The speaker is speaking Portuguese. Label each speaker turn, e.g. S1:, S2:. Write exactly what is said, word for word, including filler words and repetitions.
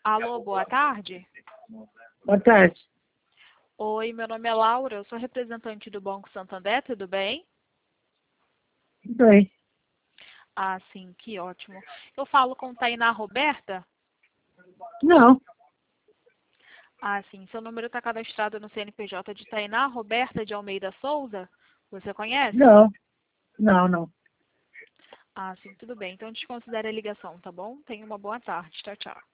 S1: Alô, boa tarde.
S2: Boa tarde.
S1: Oi, meu nome é Laura, eu sou representante do Banco Santander, tudo bem?
S2: Tudo bem.
S1: Ah, sim, que ótimo. Eu falo com Tainá Roberta?
S2: Não,
S1: Ah, sim, seu número está cadastrado no C N P J de Tainá Roberta de Almeida Souza? Você conhece?
S2: não, não, não.
S1: Ah, sim, tudo bem. Então desconsidere a ligação, tá bom? Tenha uma boa tarde. Tchau, tchau.